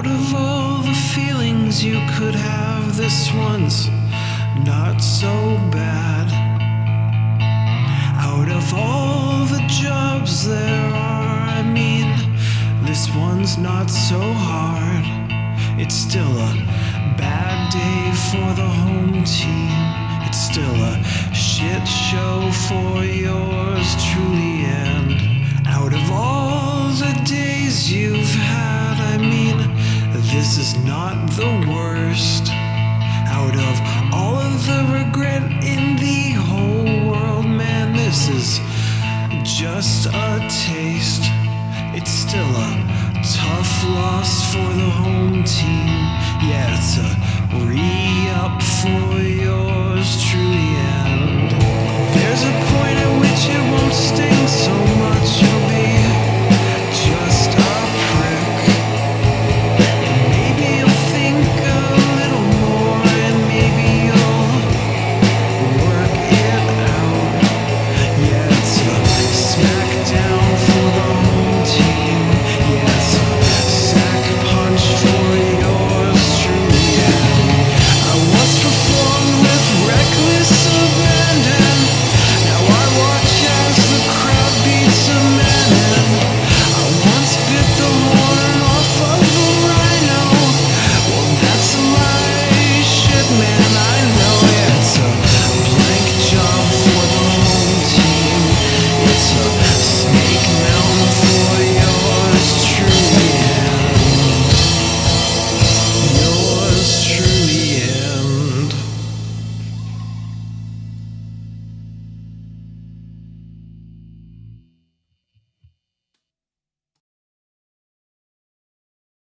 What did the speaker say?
Out of all the feelings you could have, this one's not so bad. Out of all the jobs there are, I mean, this one's not so hard. It's still a bad day for the home team. It's still a shit show for yours truly. And out of all the days you've had, I mean, this is not the worst. Out of all of the regret in the whole world, man, this is just a taste. It's still a tough loss for the home team. Yeah, it's a re-up for yours truly. And there's a point at which it won't sting so